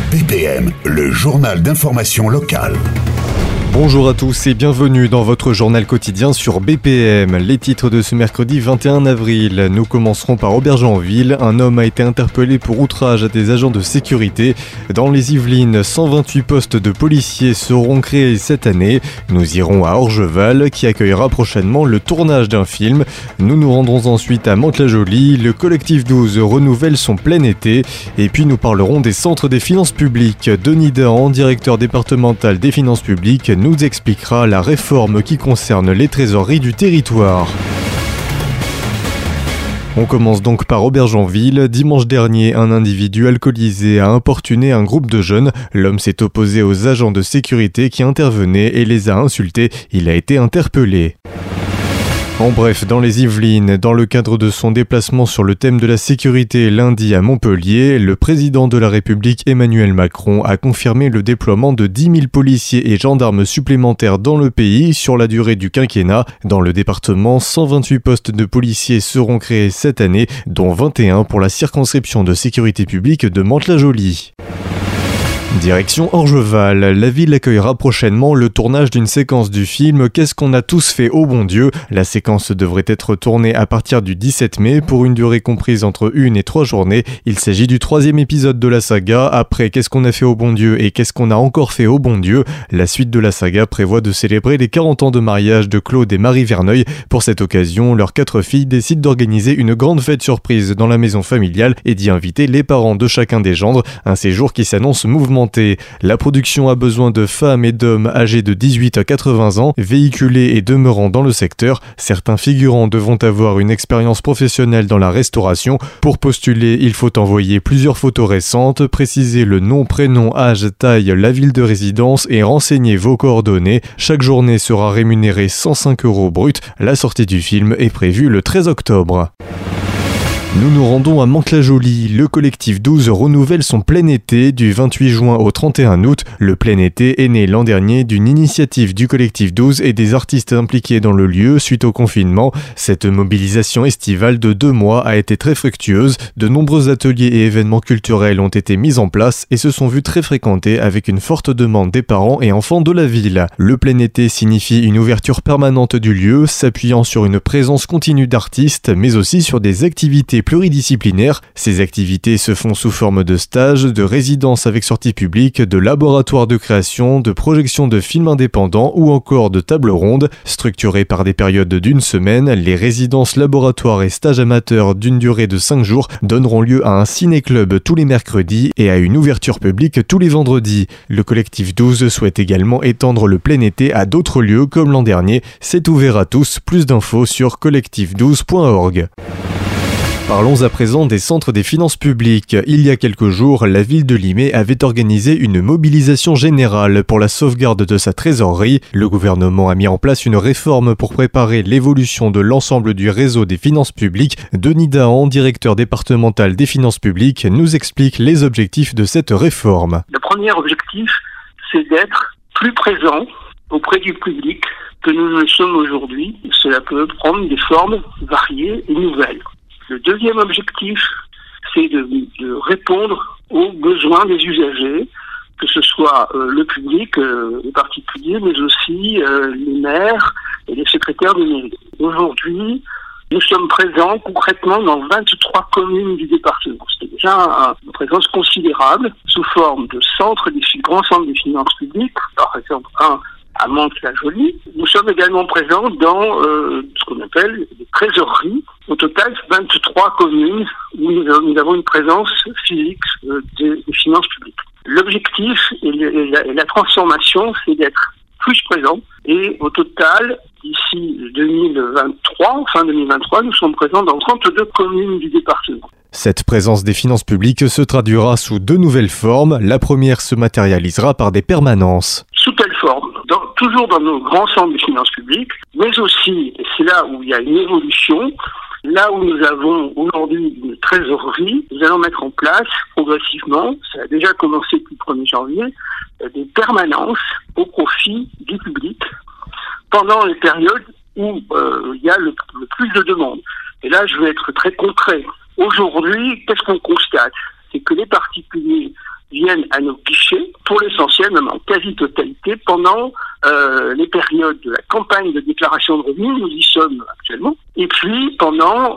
BPM, le journal d'information locale. Bonjour à tous et bienvenue dans votre journal quotidien sur BPM. Les titres de ce mercredi 21 avril. Nous commencerons par Aubergenville. Un homme a été interpellé pour outrage à des agents de sécurité. Dans les Yvelines, 128 postes de policiers seront créés cette année. Nous irons à Orgeval qui accueillera prochainement le tournage d'un film. Nous nous rendrons ensuite à Mantes-la-Jolie. Le collectif 12 renouvelle son plein été. Et puis nous parlerons des centres des finances publiques. Denis Dahan, directeur départemental des finances publiques, nous expliquera la réforme qui concerne les trésoreries du territoire. On commence donc par Aubergenville. Dimanche dernier, un individu alcoolisé a importuné un groupe de jeunes. L'homme s'est opposé aux agents de sécurité qui intervenaient et les a insultés. Il a été interpellé. En bref, dans les Yvelines, dans le cadre de son déplacement sur le thème de la sécurité lundi à Montpellier, le président de la République Emmanuel Macron a confirmé le déploiement de 10 000 policiers et gendarmes supplémentaires dans le pays sur la durée du quinquennat. Dans le département, 128 postes de policiers seront créés cette année, dont 21 pour la circonscription de sécurité publique de Mantes-la-Jolie. Direction Orgeval, la ville accueillera prochainement le tournage d'une séquence du film « Qu'est-ce qu'on a tous fait au bon Dieu ?» La séquence devrait être tournée à partir du 17 mai pour une durée comprise entre 1 et 3 journées. Il s'agit du 3e épisode de la saga. Après « Qu'est-ce qu'on a fait au bon Dieu ?» et « Qu'est-ce qu'on a encore fait au bon Dieu ?» La suite de la saga prévoit de célébrer les 40 ans de mariage de Claude et Marie Verneuil. Pour cette occasion, leurs 4 filles décident d'organiser une grande fête surprise dans la maison familiale et d'y inviter les parents de chacun des gendres. Un séjour qui s'annonce mouvementé. La production a besoin de femmes et d'hommes âgés de 18 à 80 ans, véhiculés et demeurant dans le secteur. Certains figurants devront avoir une expérience professionnelle dans la restauration. Pour postuler, il faut envoyer plusieurs photos récentes, préciser le nom, prénom, âge, taille, la ville de résidence et renseigner vos coordonnées. Chaque journée sera rémunérée 105 € brut. La sortie du film est prévue le 13 octobre. Nous nous rendons à Mantes-la-Jolie. Le collectif 12 renouvelle son plein été du 28 juin au 31 août. Le plein été est né l'an dernier d'une initiative du collectif 12 et des artistes impliqués dans le lieu suite au confinement. Cette mobilisation estivale de 2 mois a été très fructueuse. De nombreux ateliers et événements culturels ont été mis en place et se sont vus très fréquentés avec une forte demande des parents et enfants de la ville. Le plein été signifie une ouverture permanente du lieu, s'appuyant sur une présence continue d'artistes, mais aussi sur des activités pluridisciplinaires. Ces activités se font sous forme de stages, de résidences avec sortie publique, de laboratoires de création, de projections de films indépendants ou encore de tables rondes. Structurées par des périodes d'1 semaine, les résidences, laboratoires et stages amateurs d'une durée de 5 jours donneront lieu à un ciné-club tous les mercredis et à une ouverture publique tous les vendredis. Le collectif 12 souhaite également étendre le plein été à d'autres lieux comme l'an dernier. C'est ouvert à tous. Plus d'infos sur collectif12.org. Parlons à présent des centres des finances publiques. Il y a quelques jours, la ville de Limay avait organisé une mobilisation générale pour la sauvegarde de sa trésorerie. Le gouvernement a mis en place une réforme pour préparer l'évolution de l'ensemble du réseau des finances publiques. Denis Dahan, directeur départemental des finances publiques, nous explique les objectifs de cette réforme. Le premier objectif, c'est d'être plus présent auprès du public que nous ne le sommes aujourd'hui. Cela peut prendre des formes variées et nouvelles. Le deuxième objectif, c'est de répondre aux besoins des usagers, que ce soit le public, les particuliers, mais aussi les maires et les secrétaires de mairie. Aujourd'hui, nous sommes présents concrètement dans 23 communes du département. C'est déjà une présence considérable sous forme de grands centres des finances publiques, par exemple à Mantes-la-Jolie. Nous sommes également présents dans ce qu'on appelle les trésoreries. Au total, 23 communes où nous avons une présence physique des finances publiques. L'objectif et la transformation, c'est d'être plus présent. Et au total, d'ici 2023, fin 2023, nous sommes présents dans 32 communes du département. Cette présence des finances publiques se traduira sous 2 nouvelles formes. La première se matérialisera par des permanences. Sous quelle forme ? Toujours dans nos grands centres des finances publiques, mais aussi, et c'est là où il y a une évolution, là où nous avons aujourd'hui une trésorerie, nous allons mettre en place progressivement, ça a déjà commencé depuis le 1er janvier, des permanences au profit du public pendant les périodes où il y a le plus de demandes. Et là, je vais être très concret. Aujourd'hui, qu'est-ce qu'on constate ? C'est que les particuliers viennent à nos guichets, pour l'essentiel, même en quasi-totalité, pendant les périodes de la campagne de déclaration de revenus, nous y sommes actuellement, et puis pendant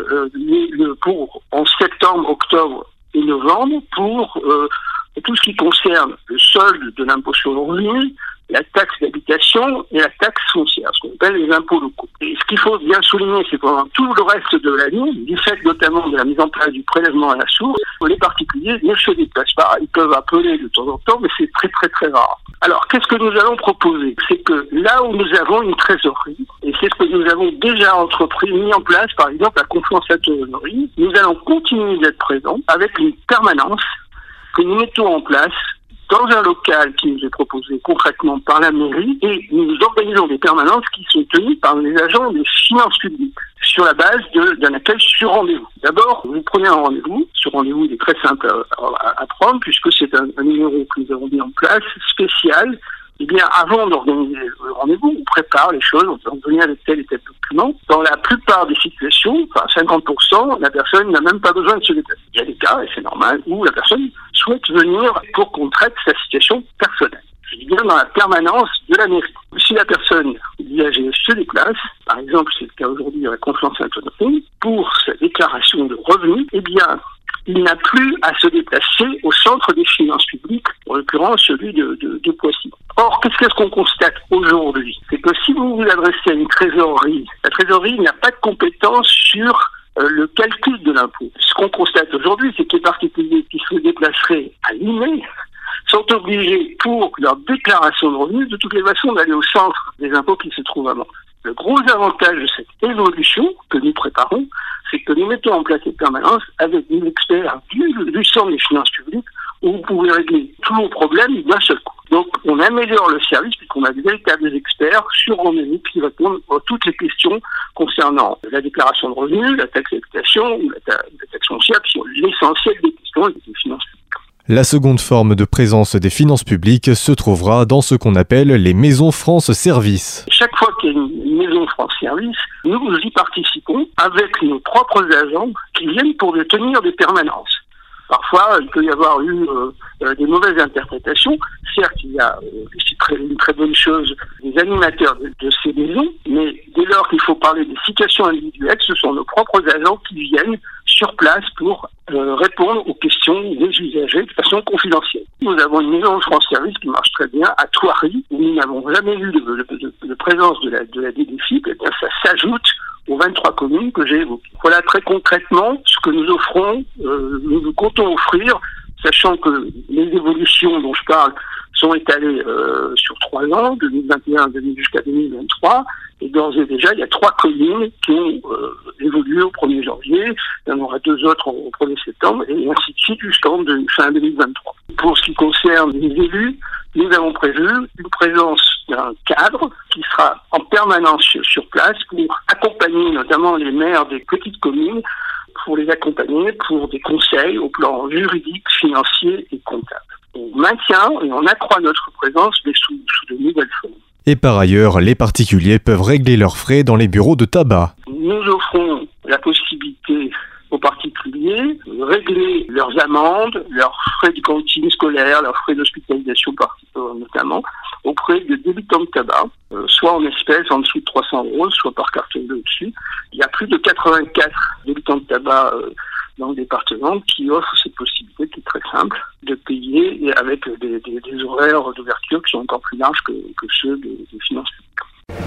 en septembre, octobre et novembre, pour tout ce qui concerne le solde de l'impôt sur le revenu, la taxe d'habitation et la taxe foncière, ce qu'on appelle les impôts locaux. Et ce qu'il faut bien souligner, c'est que pendant tout le reste de l'année, du fait notamment de la mise en place du prélèvement à la source, les particuliers ne se déplacent pas. Ils peuvent appeler de temps en temps, mais c'est très très très rare. Alors, qu'est-ce que nous allons proposer? C'est que là où nous avons une trésorerie, et c'est ce que nous avons déjà mis en place, par exemple, la confiance à trésorerie, nous allons continuer d'être présents avec une permanence que nous mettons en place dans un local qui nous est proposé concrètement par la mairie, et nous organisons des permanences qui sont tenues par les agents des finances publiques sur la base d'un accueil sur rendez-vous. D'abord, vous prenez un rendez-vous. Ce rendez-vous il est très simple à prendre puisque c'est un numéro que nous avons mis en place spécial. Eh bien, avant d'organiser le rendez-vous, on prépare les choses, on vient avec tel et tel document. Dans la plupart des situations, enfin 50%, la personne n'a même pas besoin de se déplacer. Il y a des cas, et c'est normal, où la personne souhaite venir pour qu'on traite sa situation personnelle. Je dis bien dans la permanence de la mairie. Si la personne viagée se déplace, par exemple, c'est le cas aujourd'hui à la confiance autonome, pour sa déclaration de revenus, eh bien, il n'a plus à se déplacer au centre des finances publiques, en l'occurrence celui de Poissy. Or, qu'est-ce qu'on constate aujourd'hui? C'est que si vous vous adressez à une trésorerie, la trésorerie n'a pas de compétence sur le calcul de l'impôt. Ce qu'on constate aujourd'hui, c'est que les particuliers qui se déplaceraient à l'IME sont obligés, pour leur déclaration de revenus, de toutes les façons, d'aller au centre des impôts qui se trouvent à Mans. Le gros avantage de cette évolution que nous préparons, c'est que nous mettons en place cette permanence avec des experts du centre des finances publiques où vous pouvez régler tous vos problèmes d'un seul coup. Donc, on améliore le service puisqu'on a des véritables experts sur rendez-vous qui répondent à toutes les questions concernant la déclaration de revenus, la taxe d'habitation ou la taxe foncière, qui sont l'essentiel des questions des finances publiques. La seconde forme de présence des finances publiques se trouvera dans ce qu'on appelle les maisons France Service. Chaque fois qu'il y a une maison France Service, nous y participons avec nos propres agents qui viennent pour tenir des permanences. Parfois, il peut y avoir eu des mauvaises interprétations. Certes, il y a une très bonne chose des animateurs de ces maisons, mais dès lors qu'il faut parler des situations individuelles, ce sont nos propres agents qui viennent sur place pour répondre aux questions des usagers de façon confidentielle. Nous avons une maison de France Service qui marche très bien à Thoiry, où nous n'avons jamais eu de présence de la DDFiP, et bien ça s'ajoute aux 23 communes que j'ai évoquées. Voilà très concrètement ce que nous offrons, nous comptons offrir, sachant que les évolutions dont je parle sont étalées sur 3 ans, 2021 jusqu'à 2023, et d'ores et déjà, il y a 3 communes qui ont évolué au 1er janvier, il y en aura 2 autres au 1er septembre, et ainsi de suite jusqu'en fin 2023. Pour ce qui concerne les élus, nous avons prévu une présence d'un cadre qui sera en permanence sur place pour accompagner notamment les maires des petites communes, pour les accompagner pour des conseils au plan juridique, financier et comptable. On maintient et on accroît notre présence, mais sous de nouvelles formes. Et par ailleurs, les particuliers peuvent régler leurs frais dans les bureaux de tabac. Nous offrons la possibilité aux particuliers de régler leurs amendes, leurs frais de cantine scolaire, leurs frais d'hospitalisation notamment, auprès de débitants de tabac, soit en espèces en dessous de 300 €, soit par carte bleue au-dessus. Il y a plus de 84 débitants de tabac dans le département qui offrent cette possibilité qui est très simple de payer et avec des horaires d'ouverture qui sont encore plus larges que ceux des finances publiques.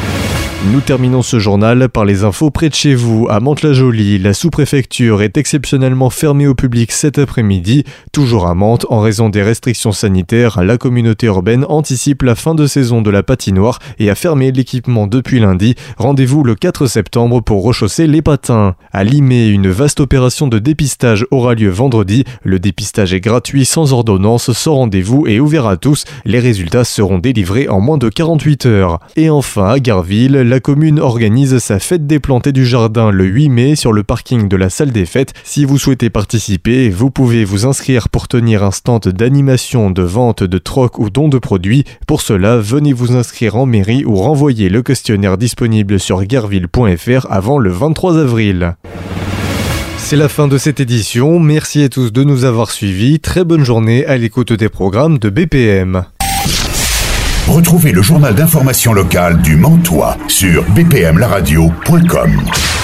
Nous terminons ce journal par les infos près de chez vous. À Mantes-la-Jolie, la sous-préfecture est exceptionnellement fermée au public cet après-midi. Toujours à Mantes, en raison des restrictions sanitaires, la communauté urbaine anticipe la fin de saison de la patinoire et a fermé l'équipement depuis lundi. Rendez-vous le 4 septembre pour rechausser les patins. À Limay, une vaste opération de dépistage aura lieu vendredi. Le dépistage est gratuit, sans ordonnance, sans rendez-vous et ouvert à tous. Les résultats seront délivrés en moins de 48 heures. Et enfin, à Garville, la commune organise sa fête des plantés du jardin le 8 mai sur le parking de la salle des fêtes. Si vous souhaitez participer, vous pouvez vous inscrire pour tenir un stand d'animation, de vente, de troc ou don de produits. Pour cela, venez vous inscrire en mairie ou renvoyer le questionnaire disponible sur garville.fr avant le 23 avril. C'est la fin de cette édition. Merci à tous de nous avoir suivis. Très bonne journée à l'écoute des programmes de BPM. Retrouvez le journal d'information locale du Mantois sur bpmlaradio.com.